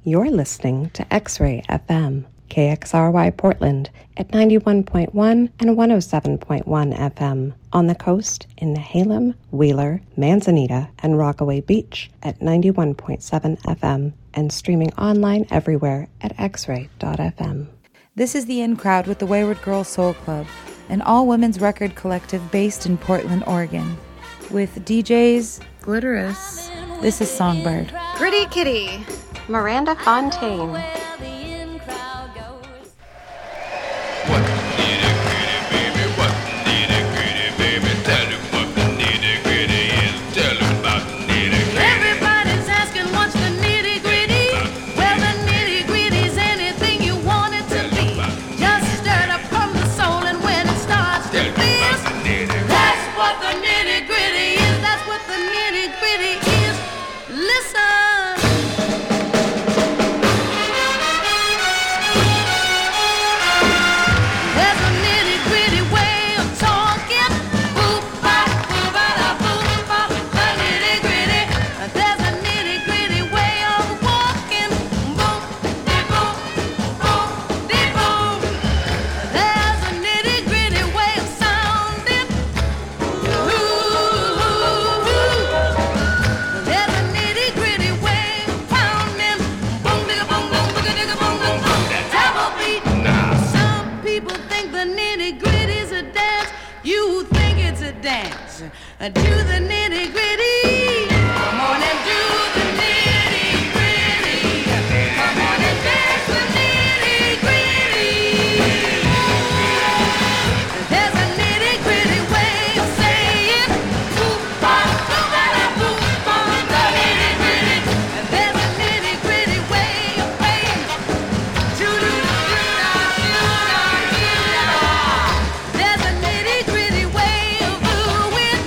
You're listening to X-Ray FM, KXRY Portland at 91.1 and 107.1 FM. On the coast in Nehalem, Wheeler, Manzanita, and Rockaway Beach at 91.7 FM. And streaming online everywhere at xray.fm. This is the In Crowd with the Wayward Girls Soul Club, an all-women's record collective based in Portland, Oregon. With DJs Glitterous, this is Songbird, Gritty Kitty, Miranda Fontaine. Do the nitty gritty. Come on and do the nitty gritty. Come on and dance the nitty gritty. There's a nitty gritty way of saying boop bop boop bada boop bop the nitty gritty. There's a nitty gritty way of playing. Doo doo doo da doo da. There's a nitty gritty way of doing.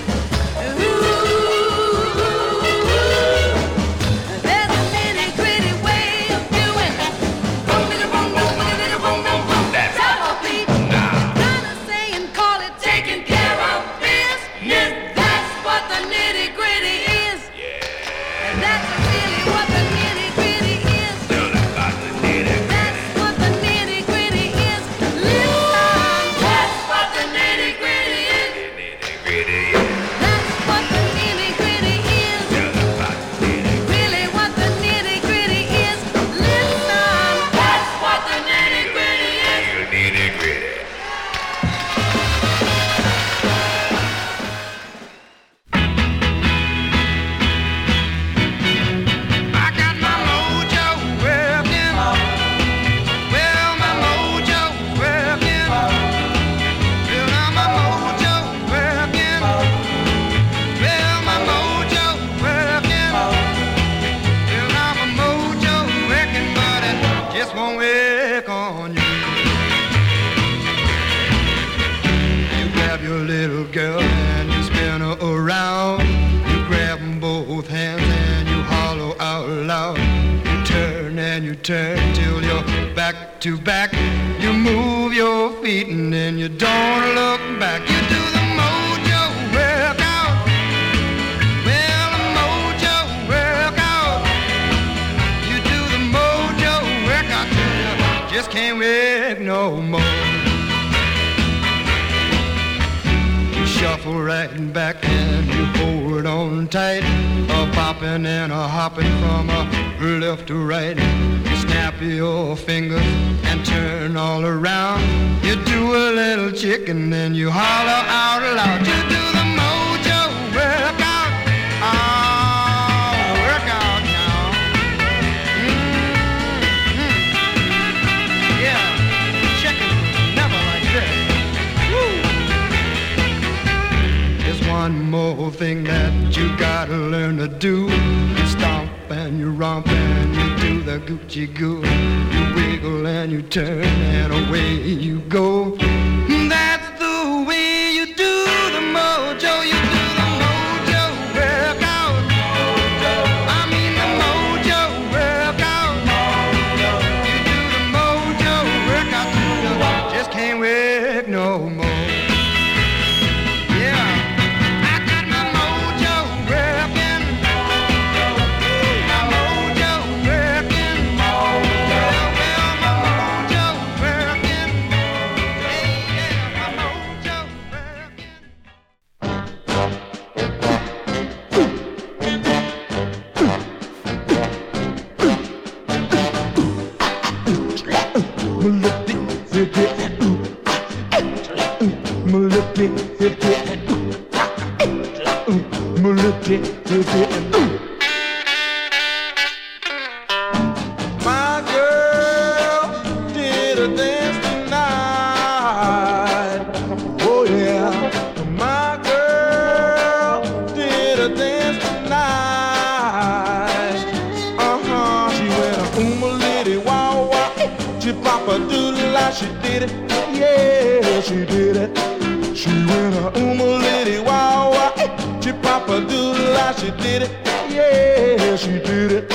Turn till you're back to back. You move your feet and then you don't look back. You do the mojo workout. Well, the mojo workout. You do the mojo workout till you just can't work no more. You shuffle right and back and you hold on tight. A popping and a hopping from a left to right. Snap your fingers and turn all around. You do a little chicken, then you holler out loud. You do the mojo workout. Oh, workout now. Yeah, chicken never like this. Woo. There's one more thing that you gotta learn to do. You stomp and you romp and you do the Gucci goo. You wiggle and you turn and away you go. That's the way you do the mojo. You do the mojo workout. I mean the mojo workout. You do the mojo workout till you just can't work no more. My girl did a dance tonight. Oh yeah, my girl did a dance tonight. She went a litty wow wow, she pop a doodle like she did it. Yeah, she did it. She went a litty wow wow, she pop a doodle like she did it. Yeah, she did it.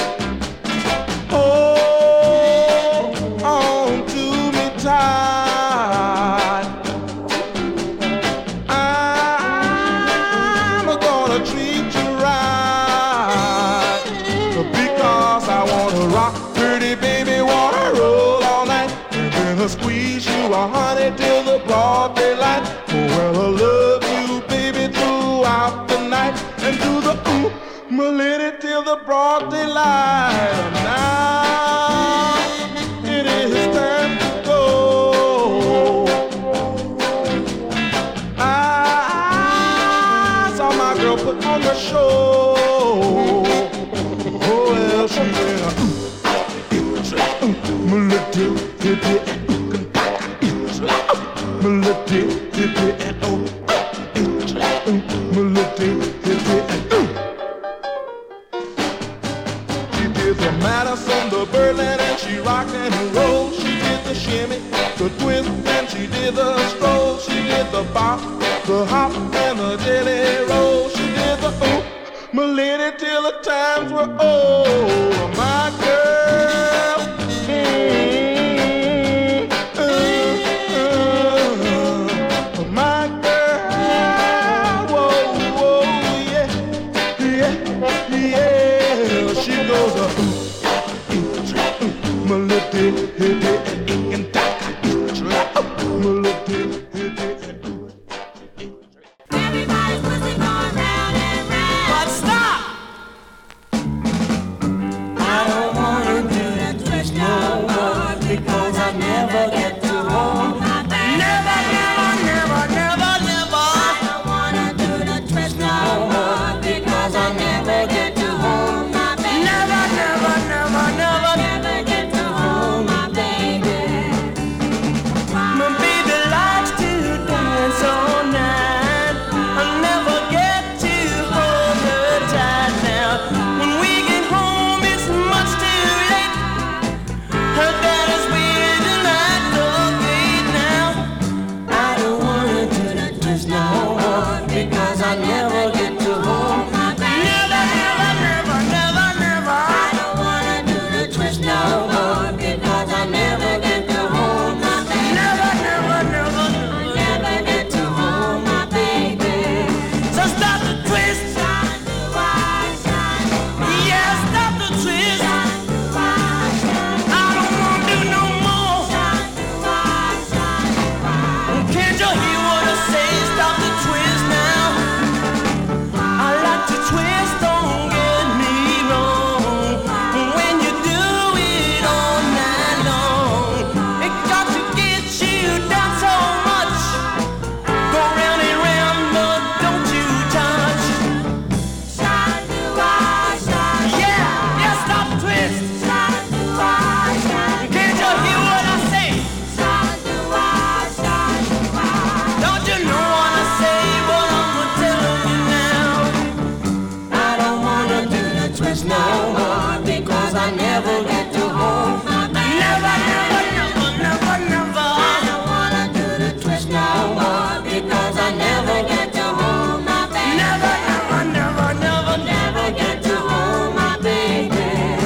Hold on to me tight. I'm gonna treat you right, because I wanna rock, pretty baby, wanna roll all night, and then I'll squeeze you, honey, till the broad daylight. Oh, well, I love you, baby, throughout the night, and do the my lady till the broad daylight. Now it is time to go. I saw my girl put on the show. Oh well, she went the Madison, the Berlin, and she rocked and rolled. She did the shimmy, the twist, and she did the stroll. She did the bop, the hop, and the jelly roll. She did the my lady, till the times were old. My girl, my girl, whoa, whoa, yeah, yeah, yeah. She goes Everybody's pushing going round and round. But stop! I don't wanna do the twist no more, because I never get to hold my baby. Never, never, never, never, never. I don't wanna do the twist no more, because I never get to hold my baby. Never, never, never, never, never get to hold my baby. My baby likes to dance all night. I never get to hold her tight now. When we get home, it's much too late. Her dad is waiting at the gate now. I don't wanna do the twist no more, because I never get to hold my baby. Never, never, never, never, never. I don't wanna do the twist no more, because I never get to hold my baby. Never, never, never, never get to hold my baby. So stop the twist. Yeah, stop the twist. I don't wanna do no more. Can't you hear what I say? Stop the twist now. I like to twist, don't get me wrong. When you do it all night long, it got to get you down so much. Go round and round, but don't you touch. Yeah, yeah, stop the twist. Can't you hear what I say? Don't you know what I say? What I'm telling you now. I don't wanna do the twist no more, because I never get to hold my baby. Never, never, never, never, never. I don't wanna do the twist no more, because I never get to hold my baby. Never, never, never, never, never get to hold my baby.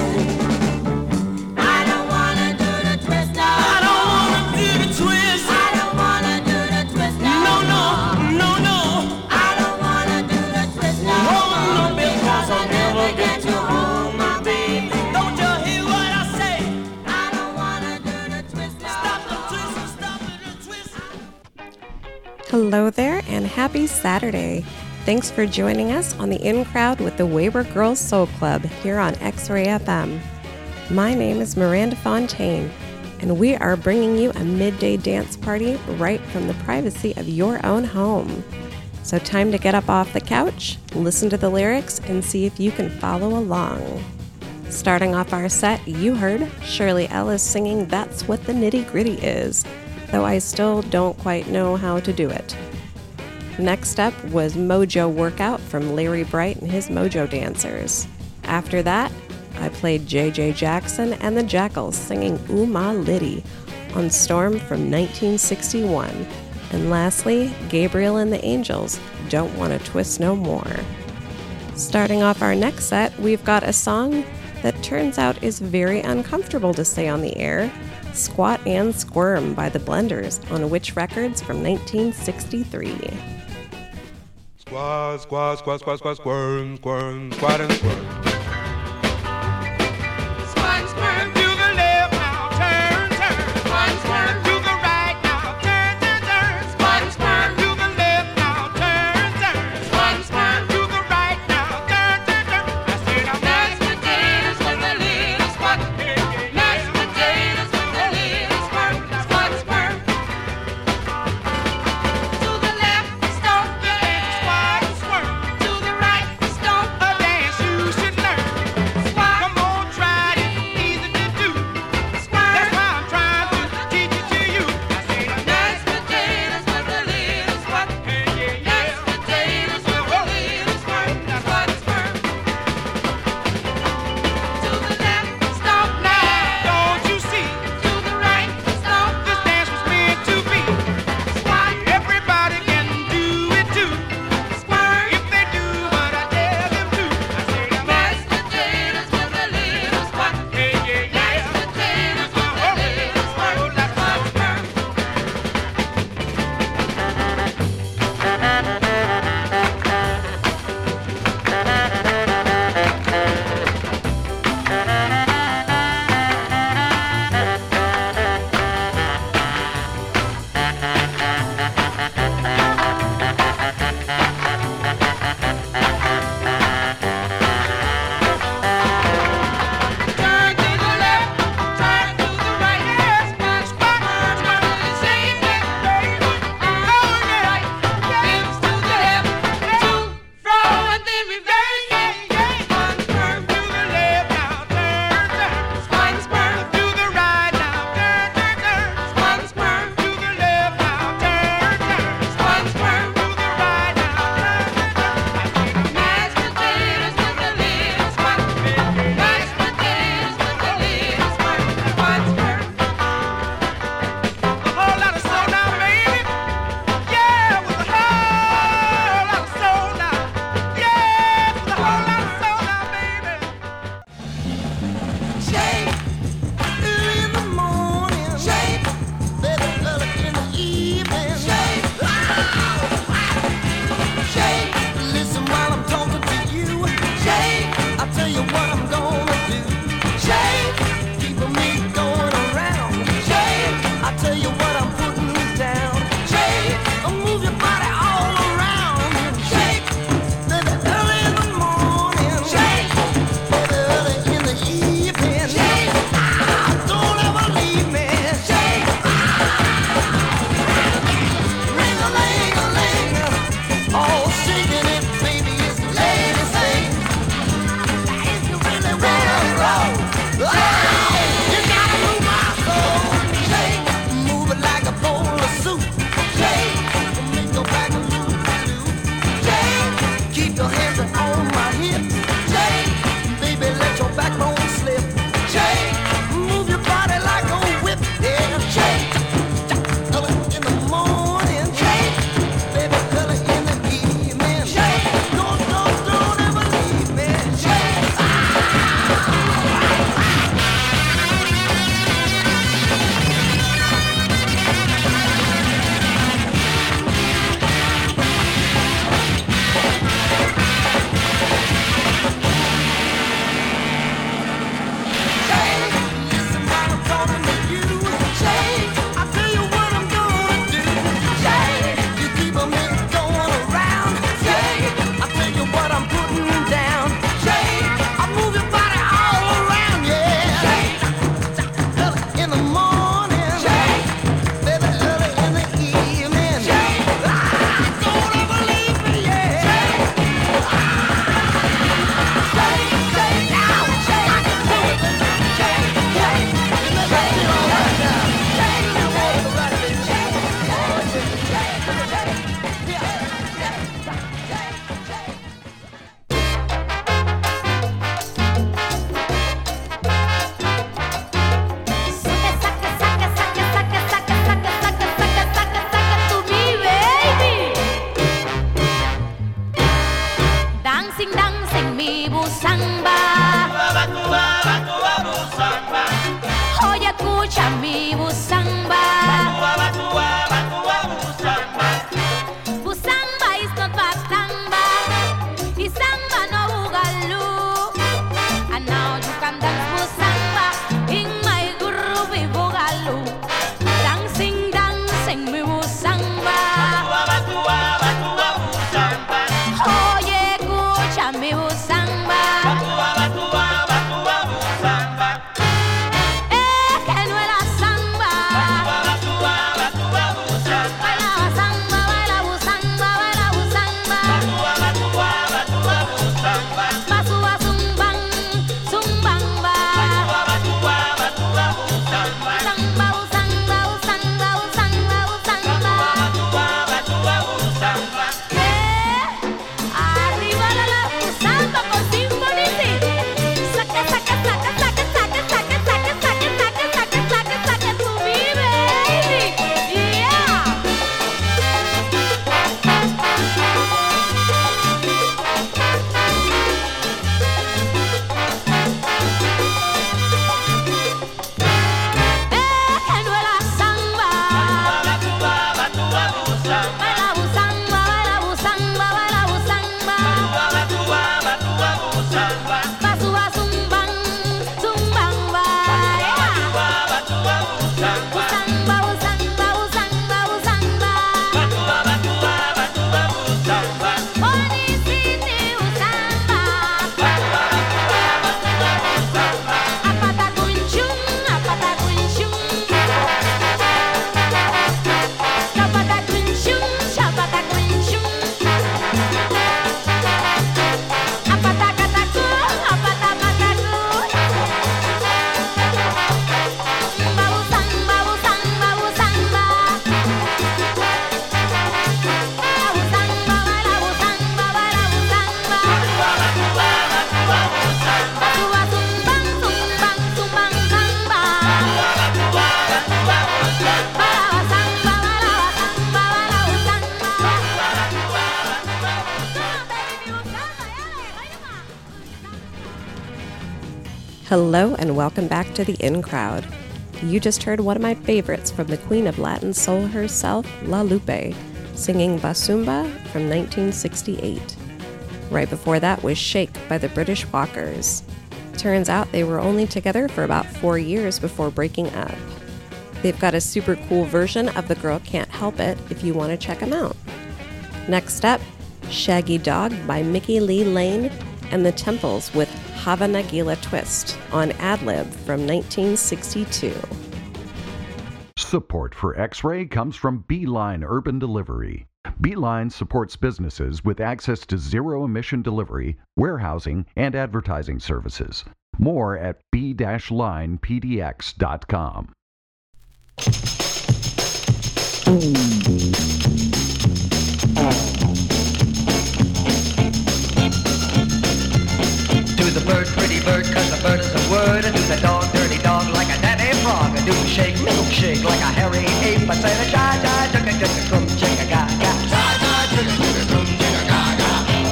I don't wanna do the twist no more. I don't wanna do the twist. I don't wanna do the twist no more. No, no, no, no. I don't wanna do the twist no more, because I never get to hold my baby. Don't you hear what I say? I don't wanna do the twist no more. Stop the twist, stop the twist. Hello there and happy Saturday. Thanks for joining us on the In Crowd with the Wayward Girls Soul Club here on X-Ray FM. My name is Miranda Fontaine, and we are bringing you a midday dance party right from the privacy of your own home. So time to get up off the couch, listen to the lyrics, and see if you can follow along. Starting off our set, you heard Shirley Ellis singing That's What the Nitty Gritty Is, though I still don't quite know how to do it. Next up was Mojo Workout from Larry Bright and his Mojo Dancers. After that, I played J.J. Jackson and the Jackals singing Ooh Ma Liddy on Storm from 1961. And lastly, Gabriel and the Angels, Don't Wanna Twist No More. Starting off our next set, we've got a song that turns out is very uncomfortable to say on the air, Squat and Squirm by the Blenders on Witch Records from 1963. Squat, squat, squat, squat, squat, squirm, squirm, squat and squirm. Squirm, squirm, to the left now, turn, turn. Squirm, squirm, to the right now, turn, turn, turn. Squirm, squirm, to the left now, turn, turn. Squirm, squirm, to the right now, turn, turn, turn. I said I'm mashed potatoes with a little squat. Mashed potatoes with a little squirm, squat, squirm. To the left, stomp, yeah, squat, squirm. To the right, stomp, a dance you should know. escucha mi busamba. Busamba is not batamba. The samba no boogaloo. And now you can dance busamba in my groovy boogaloo. Dancing, dancing mi busamba. Oye, escucha mi busamba. Que no era samba. Baila samba, baila busamba, baila busamba. Basua zumbang, zumbamba. Samba, usanga, usanga, usanga, usanga. Arriba la busamba con Symphony C. Saca, saca, saca, saca, saca, saca, saca, saca, saca, saca, saca, saca tu mi baby. Yeah. Que no era samba. Baila busamba, baila busamba, baila busamba. Basua zumbang, zumbamba. Busamba, busamba, busamba, busamba. Bonicini busamba. Apata kunchung, apata kunchung. Chapata kunchung, chapata kunchung. Apata kataku, apata kataku. Busamba, busamba, busamba. Busamba, baila busamba, baila busamba. Basua zumbang, zumbang, zumbang, zamba. Baila basamba, baila basamba, baila busamba. Baby, busamba, Hello and welcome back to the In Crowd. You just heard one of my favorites from the queen of Latin soul herself, La Lupe, singing Basumba from 1968. Right before that was Shake by the British Walkers. Turns out they were only together for about 4 years before breaking up. They've got a super cool version of The Girl Can't Help It if you want to check them out. Next up, Shaggy Dog by Mickey Lee Lane and the Temples with Hava Nagila Twist on Adlib from 1962. Support for X-Ray comes from Beeline Urban Delivery. Beeline supports businesses with access to zero-emission delivery, warehousing, and advertising services. More at b-linepdx.com. Do the bird, pretty bird, 'cause the bird is a word. Do the dog, dirty dog, like a daddy frog. Do the shake, milkshake, like a hairy ape. I say the ja, jigga, jigga, drum, jigga, ga, ga. Ja, jigga, jigga, drum, jigga, ga, ga.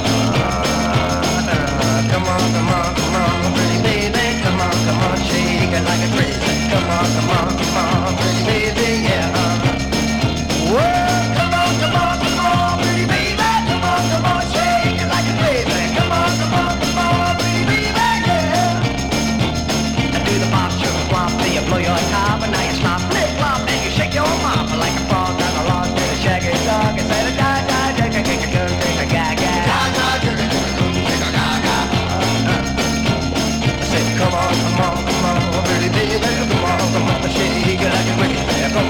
Come on, come on, come on, pretty baby. Come on, shake it like a crazy. Come on, pretty baby, yeah. Whoa, come on, pretty baby. Come on, shake it like a crazy. Come on, pretty baby, yeah. Do the pop, sugar, flop, till you blow your top, and now you slop, flip, flop, and you shake your mop like a frog down the lawn. Do the shaggy dog and say the da, jigga, jigga, jigga, ga, ga. Da, jigga, jigga, jigga, ga, ga. I said, come on, pretty baby, come on, shake it like a crazy. Come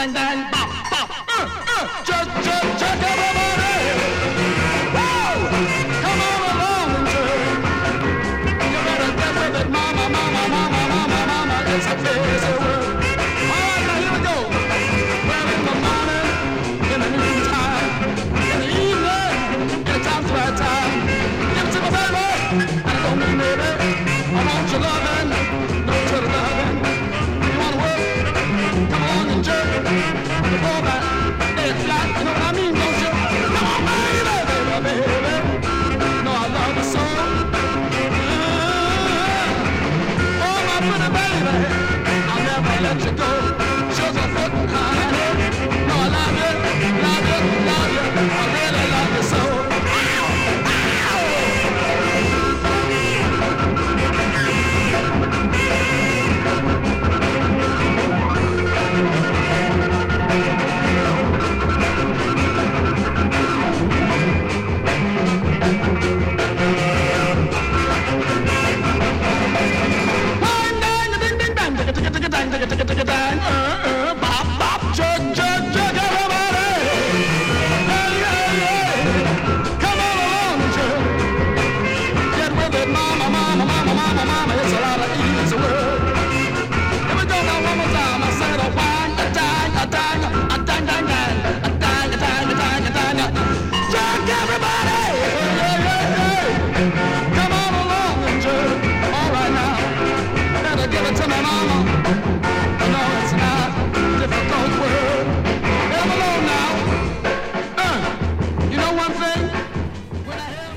dang, dang, bop, bop, jerk, jerk, jerk, everybody. Woo! Come on along and jerk. You better get with it, mama, mama, mama, mama, mama. It's a crazy world. All right, now here we go. Well, in the morning, in the noontime, in the evening, anytime's the right time. Give it to me, baby, and I don't mean baby. I want your loving, don't tell the loving. You wanna work? Come on and jerk. Before that, it's flat, you know what I mean, don't you? Come on, baby, baby, baby. You know I love you so. Oh, my pretty baby, I'll never let you go. Sugar foot, honey. No, I love you, love you, love you. I really love you so. Bop, bop, jerk, jerk, jerk, everybody. Yeah, yeah, yeah. Come on along, jerk. Get with it, mama, mama, mama, mama, mama. It's a lot of easy work. Here we go now one more time. I said a wine, a dang, a dang, a dang, dang, dang, a dang, a dang, a dang, a dang. Jerk, everybody. Yeah, yeah, yeah. Come on along and jerk. All right now. Better give it to me, mama. No, it's not a difficult word. Let me alone now. You know one thing? When I hear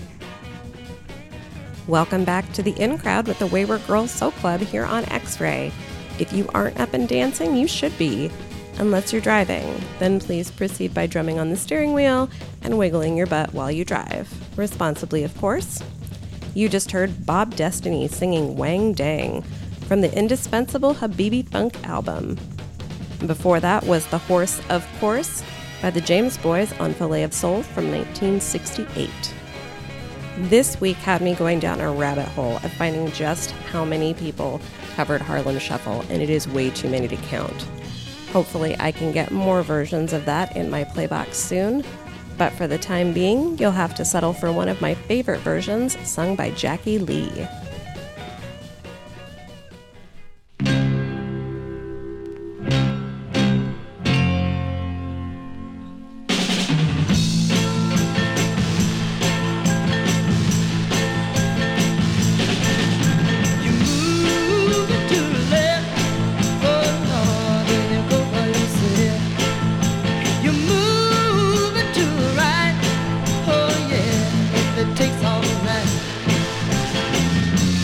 Welcome back to the In Crowd with the Wayward Girls Soul Club here on X-Ray. If you aren't up and dancing, you should be. Unless you're driving, then please proceed by drumming on the steering wheel and wiggling your butt while you drive. Responsibly, of course. You just heard Bob Destiny singing Wang Dang from the indispensable Habibi Funk album. Before that was The Horse, of Course, by the James Boys on Filet of Soul from 1968. This week had me going down a rabbit hole of finding just how many people covered Harlem Shuffle, and it is way too many to count. Hopefully I can get more versions of that in my playbox soon, but for the time being, you'll have to settle for one of my favorite versions sung by Jackie Lee. Takes all the night.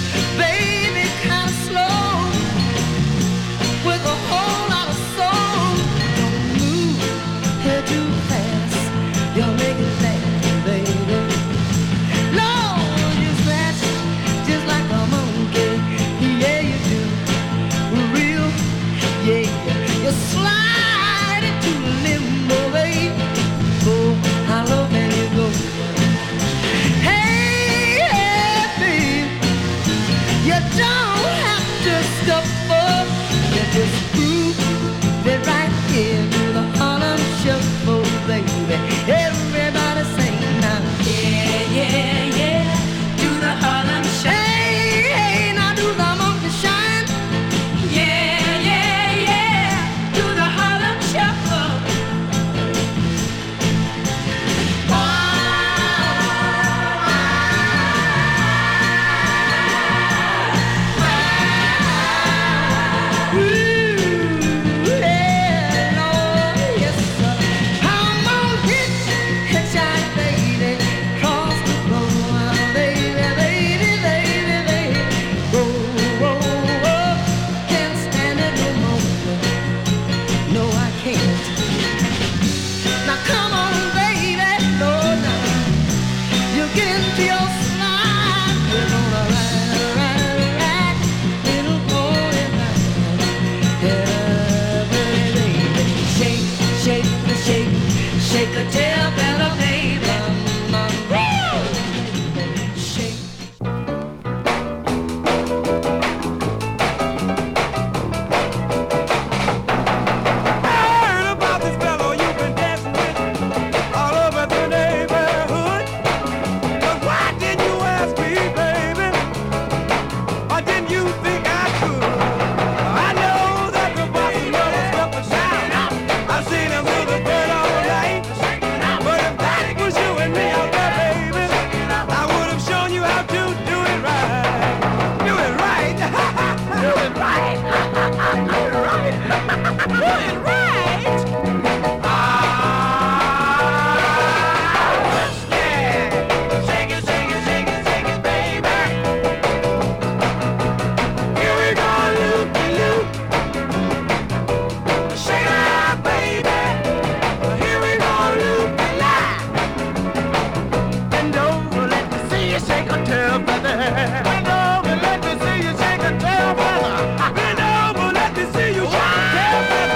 Bend over, let me see you shake a tail feather. Bend over, let me see you shake a tail feather.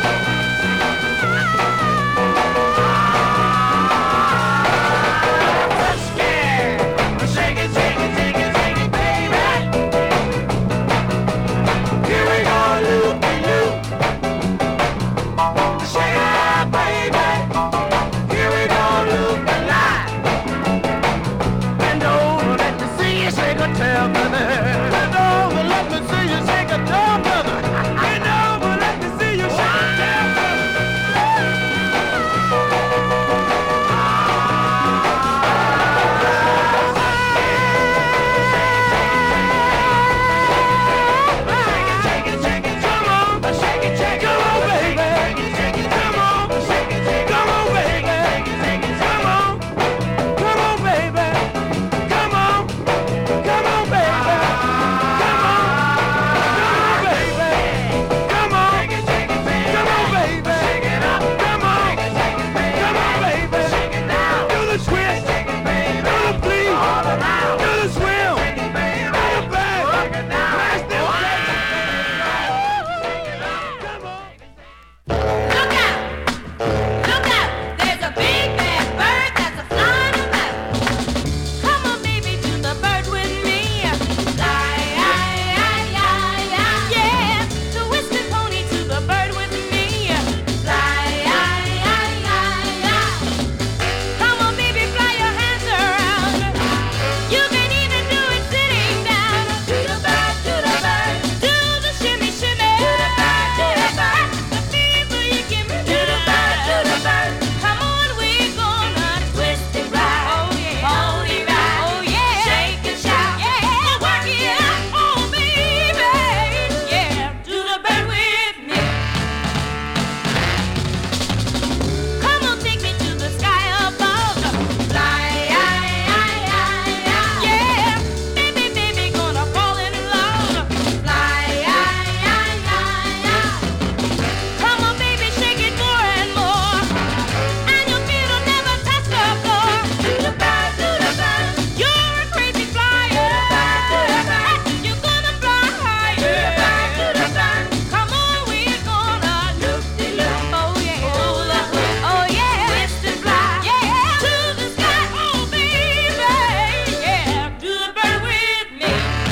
Shake it, shake it, shake it, shake it, baby. Here we go, loop-de-loop. Shake it out, baby. Here we go, loop-de-lie. Bend over, let me see you shake a tail feather. Bend over, let me see you shake a tail feather. Bend over, let me see you shake a tail feather. Shake it, shake it, come on, shake it, shake it, come on, baby. Shake it, come on, shake it, shake it, come on, baby. Shake it, come on, baby. Come on, baby. Come on, baby. Come on, shake it, shake it, come on, baby. Shake it up, come on, shake it, come on, baby. Shake it down, do the twist, shake it, baby. Do the flee, all around, do the swim, shake it, baby. Do the back, work it down, smash this baby. Look out! Look out! There's a big bad bird that's a flying about. Come on, baby, do the bird with me. Fly, yeah. Twist and pony to the bird with me. Fly, come on, baby, fly your hands around. You can even do it sitting down. Do the bird, do the shimmy, shimmy. Do the bird. The fever you give me. Do the bird. Come on, we're gonna twist it right. Oh yeah, hold it right. Oh yeah, shake and shout. Yeah, work it out, oh baby. Yeah, do the bird with me. Come on, take me to the sky above. Fly, yeah. Baby, gonna fall in love. Fly, come on, baby, shake it more and more, and your feet will never touch the floor. Do the bird. You're a crazy flyer. You're gonna fly higher. Do the bird. Come on, we're gonna loop-de-loop. Oh yeah, oh yeah. Twist and fly, yeah, to the sky. Oh baby, yeah, do the bird with me.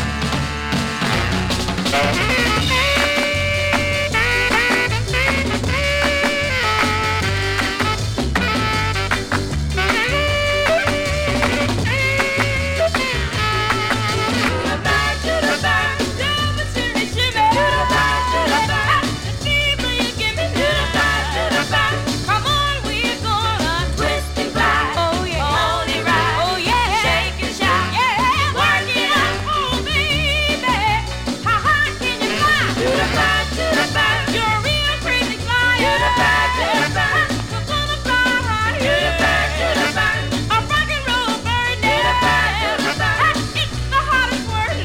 Come on, we're gonna twist and fly. Oh yeah, hold it right. Oh yeah, shake and shout. Yeah, work it out, oh baby. How high can you fly? Do the bird. You're a real crazy flyer. Do the bird. You're gonna fly high. Do the bird. A rock and roll bird now. It's the hottest word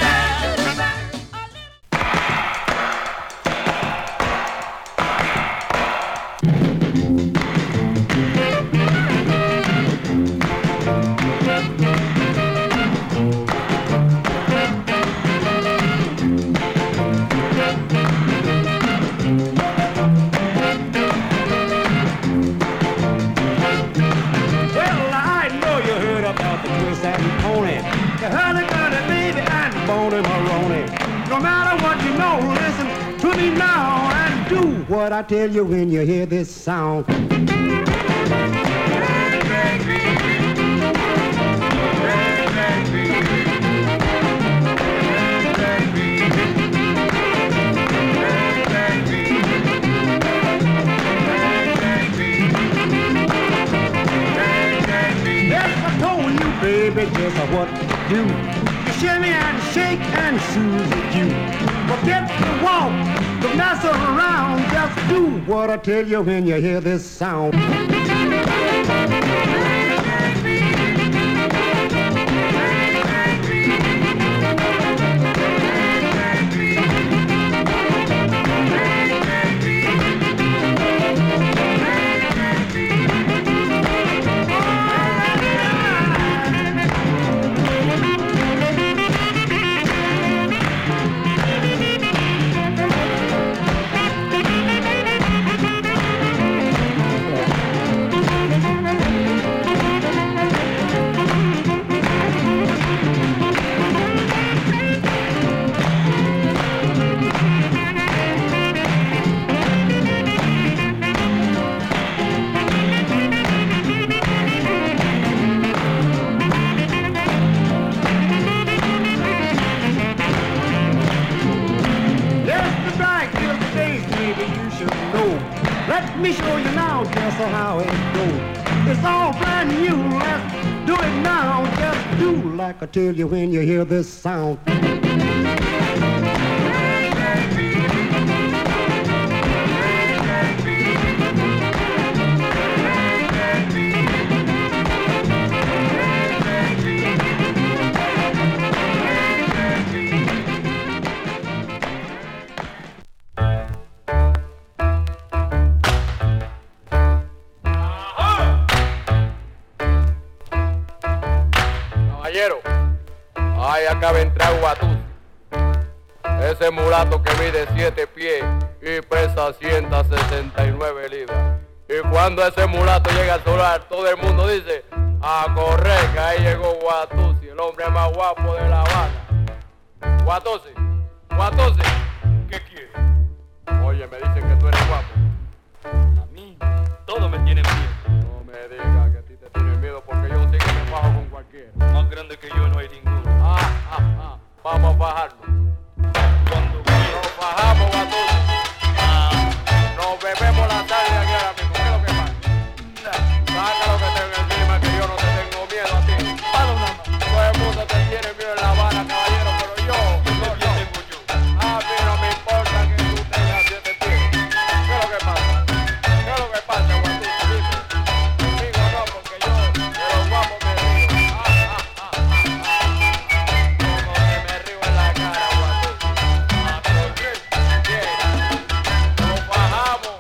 Well, I know you heard about the twist and pony. The hurdy-gurdy baby and Boney Maroney. No matter what you know, listen to me now and do what I tell you when you hear this sound. Baby, just what to do. Shimmy and shake and Susie Q. Forget the walk, the mess around. Just do what I tell you when you hear this sound. and you. Let's do it now. Just do like I tell you when you hear this sound. Ay, acaba de entrar Guatú. Ese mulato que mide 7 pies y pesa 169 libras. Y cuando ese mulato llega al solar, todo el mundo dice, a correr, que ahí llegó Guatusi, el hombre más guapo de La Habana. Guatusi, Guatusi, ¿qué quieres? Oye, me dicen que tú eres guapo. A mí, todo me tiene miedo. No me digas que a ti te tienen miedo porque yo sí que me bajo con cualquiera. Más grande que yo no hay ninguno. Vamos a bajarnos. Cuando Nos bajamos, Guatusi. Nos bebemos la tarde aquí ahora mismo. ¿Qué es lo que pasa? Saca lo que tengo encima, que yo no te tengo miedo a ti. palo nada más. Todo el mundo te tiene miedo en La Habana, caballero, pero yo. A mí no me importa que tú tengas 7 pies. ¿Qué es lo que pasa? ¿Qué es lo que pasa, Guatusi? Dime. Conmigo no, porque yo de los guapos me río. Como que me río en la cara, Guatusi. ¿Por qué? Bien. Nos bajamos.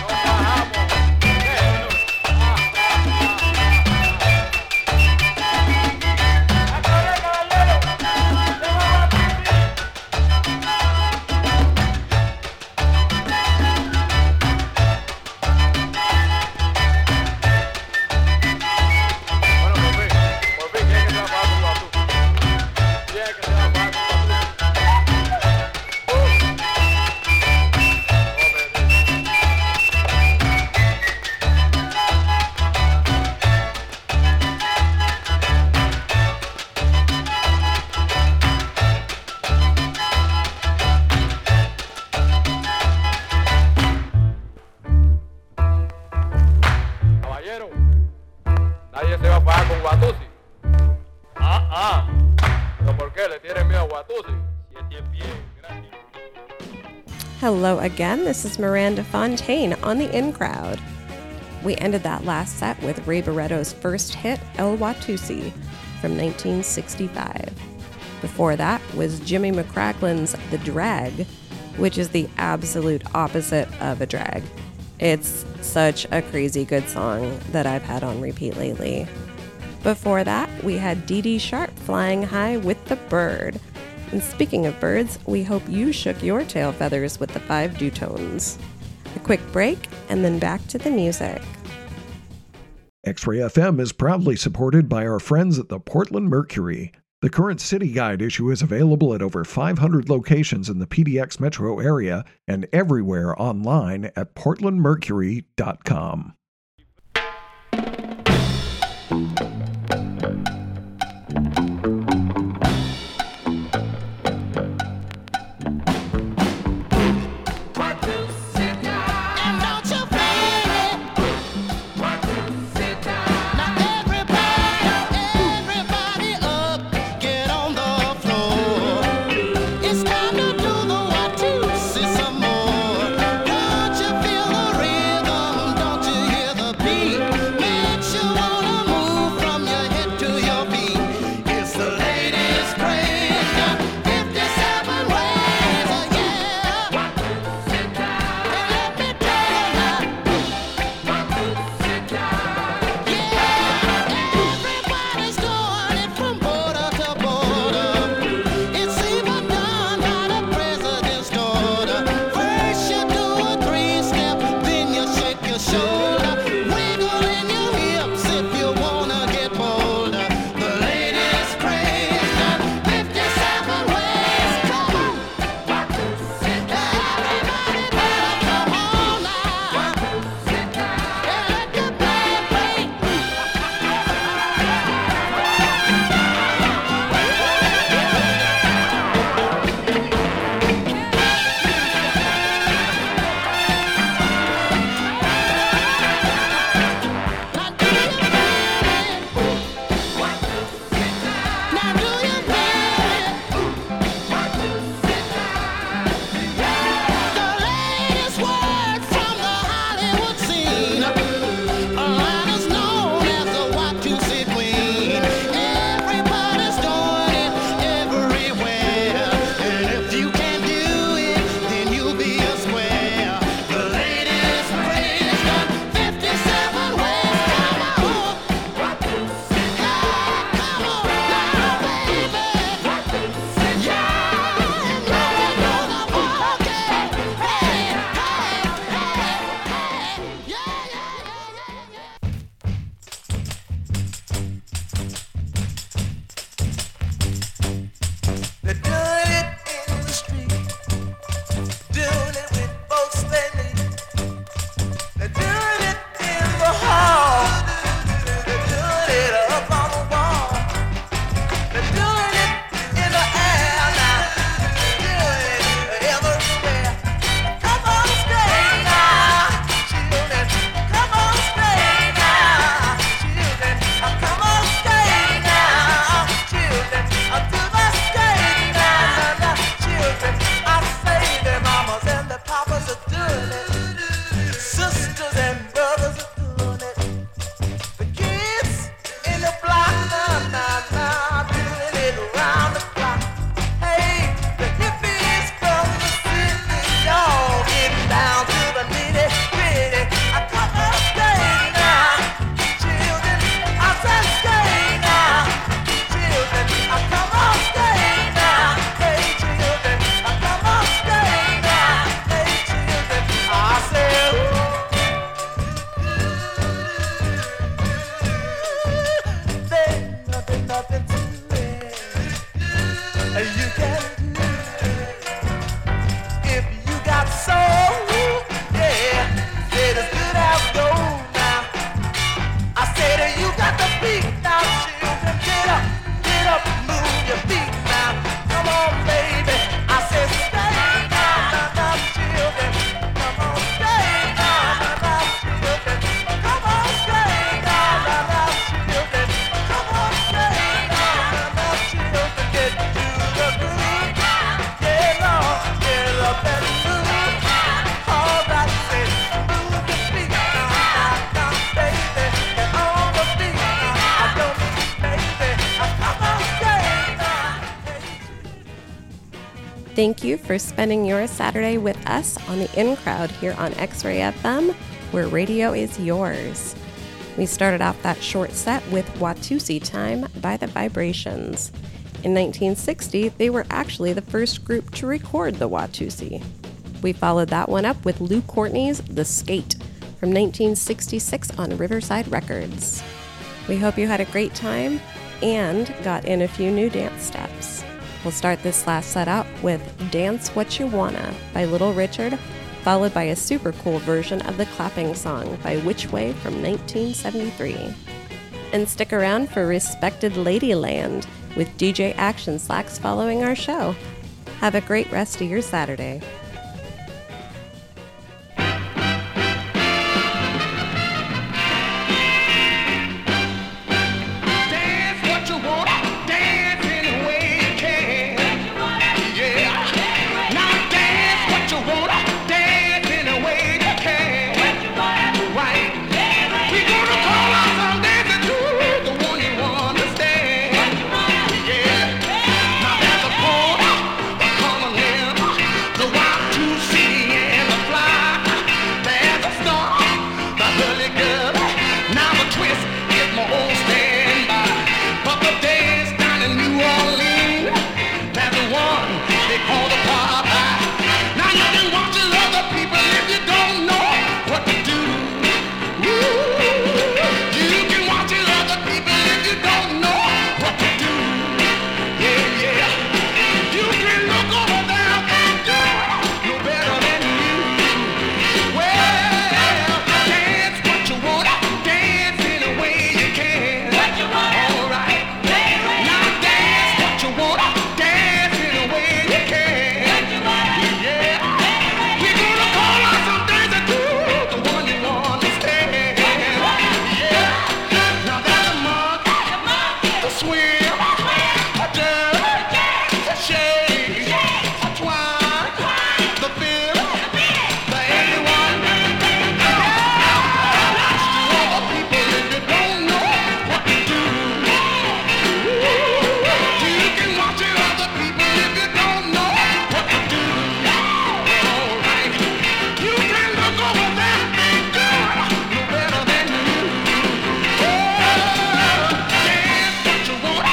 Nadie se va a fajar con Guatusi. ¿Pero por qué? ¿Le tienen miedo a Guatusi? 7 pies, gracias. Hello again, this is Miranda Fontaine on the In Crowd. We ended that last set with Ray Barretto's first hit, El Watusi, from 1965. Before that was Jimmy McCraclin's The Drag, which is the absolute opposite of a drag. It's such a crazy good song that I've had on repeat lately. Before that, we had Dee Dee Sharp flying high with The Bird. And speaking of birds, we hope you shook your tail feathers with the 5 dutones. A quick break, and then back to the music. X-Ray FM is proudly supported by our friends at the Portland Mercury. The current City Guide issue is available at over 500 locations in the PDX metro area and everywhere online at portlandmercury.com. Don't you feel the rhythm? Don't you hear the beat? Makes you wanna move from Thank you for spending your Saturday with us on the In Crowd here on X-Ray FM, where radio is yours. We started off that short set with Watusi Time by The Vibrations. In 1960, they were actually the first group to record the Watusi. We followed that one up with Lou Courtney's The Skate from 1966 on Riverside Records. We hope you had a great time and got in a few new dance steps. We'll start this last set out with Dance What You Wanna by Little Richard, followed by a super cool version of the Clapping Song by Which Way from 1973. And stick around for Respected Ladyland with DJ Action Slacks following our show. Have a great rest of your Saturday. What you want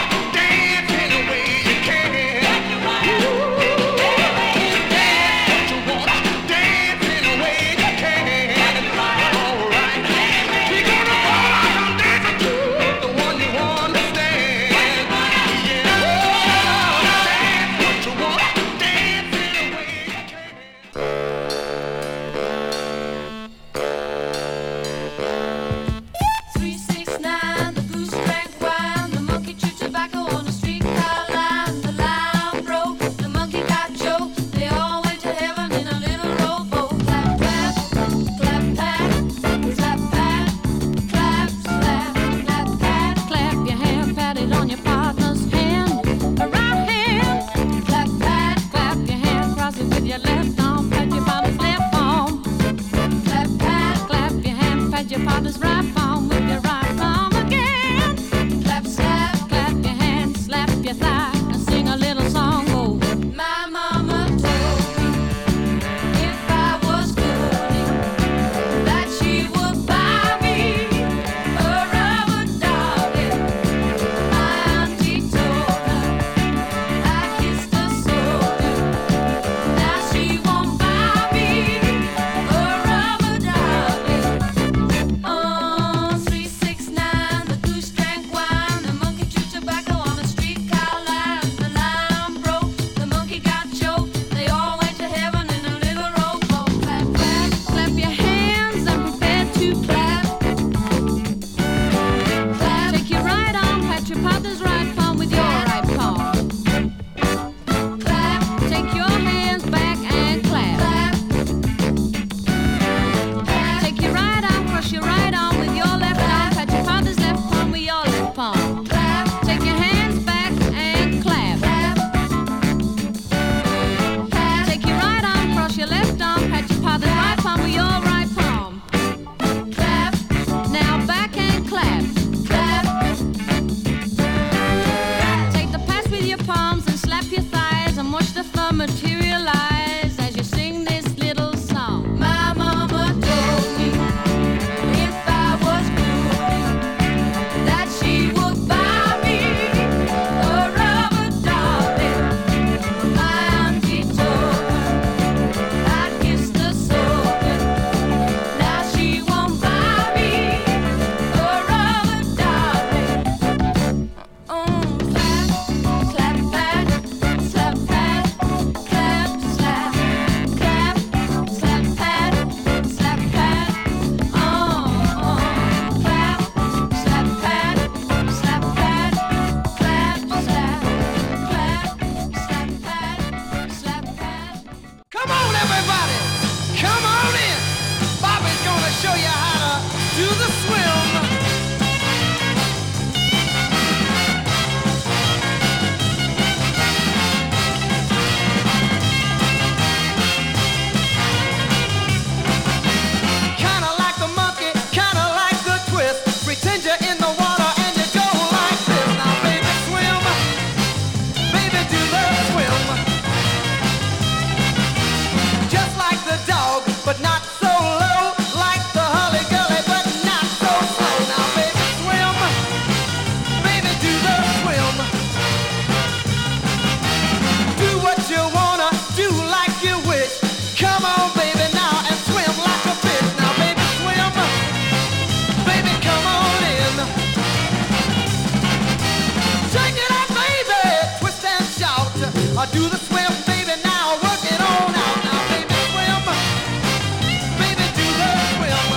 I do the swim, baby, now work it on out. Now, baby, swim. Baby, do the swim.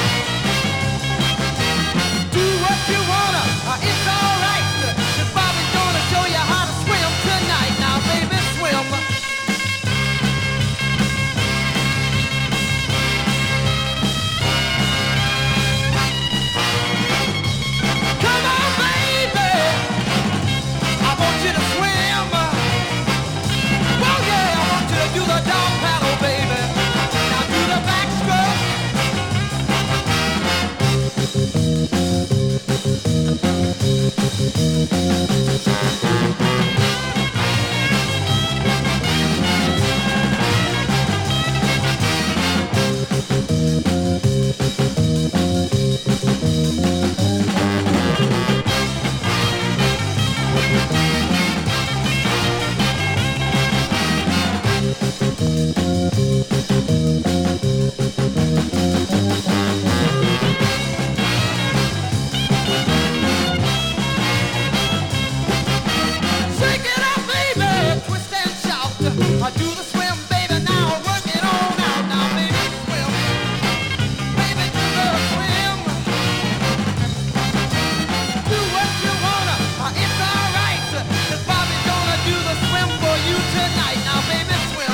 Do what you wanna, it's alright. 'Cause Bobby's gonna show you how to swim tonight. Now, baby, swim. Come on, baby, I want you to swim. Oh yeah, I want you to do the dog paddle, baby. Now do the backstroke. Shake it up, baby, twist and shout. I do the swim, baby, now work it on out. Now, baby, swim. Baby, do the swim. Do what you wanna, it's alright. 'Cause Bobby's gonna do the swim for you tonight. Now, baby, swim.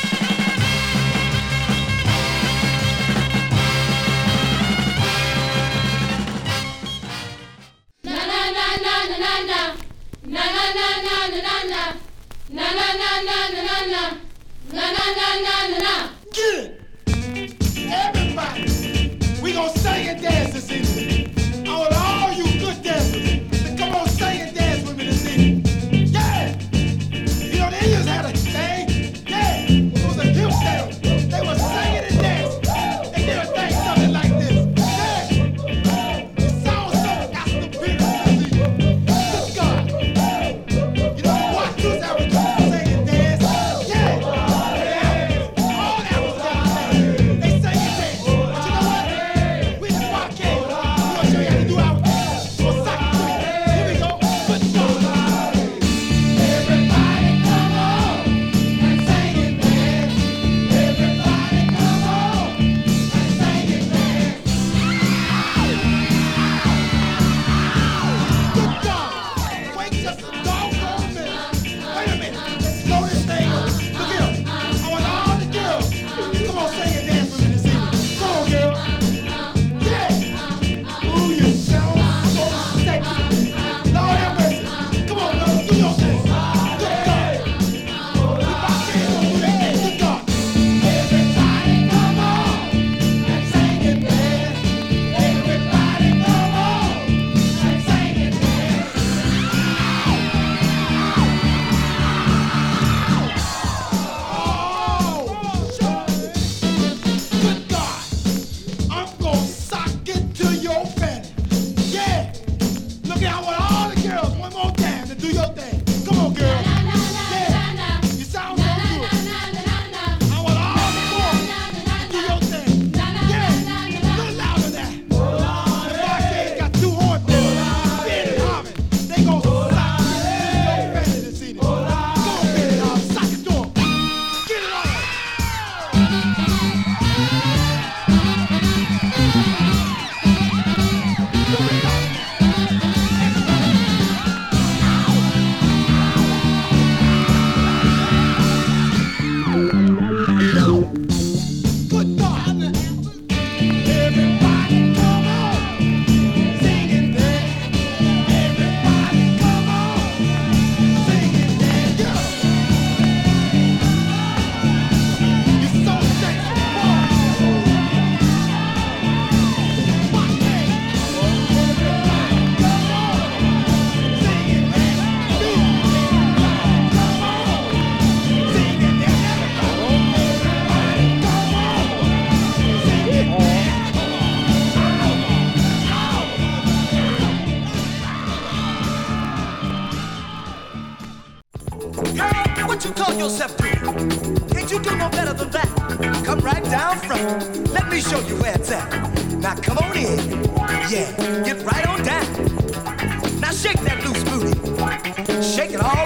Good. Everybody, we gonna sing and dance this evening. I want all you good dancers to come on, sing and dance with me this evening. Yeah. You know the Indians had a thing. Yeah. It was a hip dance. They were singing and dancing. They did a thing something like this. Yeah. It sounds so Astor-Peterson this evening. Good God. You know what? Who's ever sing and dance? Yeah. All Africans, they sing and dance. But you know what? We the Marquette. We're gonna show you how to do our dance. So suck it to me. Here we go. Good God. Everybody come on and sing and dance. Everybody come on and sing and dance. Good God. Wait just a doggone minute. Wait a minute. Let's slow this thing up. Look here. I want all the girls. Come on, sing and dance with me this evening. Come on, girl. Yeah. Ooh, you sound so sexy. Lord have mercy. Come on, girl. Do your thing. Good God. We rock it. Do that thing. Good God. Everybody come on and sing and dance. Everybody come on and sing and dance. Good God, I'm gonna sock it to your fanny. Yeah, look at I want all the girls one more time to do your thing. Come on, girl. Yeah, you sound so good. I want all the boys to do your thing. Yeah, a little louder there. The Marquette's got two horns there. Ben and Harvey, they gonna sock it to your fanny this evening. Come on, Ben and Harvey, sock it to 'em. Get it on. Good God. Everybody come on, sing and dance. Everybody come on, sing and dance. You're so sexy, boy. Watch me. Everybody come on, sing and dance. Come on, sing and dance. Girl, what you call yourself doing? Can't you do no better than that? Come right down front. Let me show you where it's at. Now come on in. Yeah, get right on down. Now shake that loose booty. Shake it all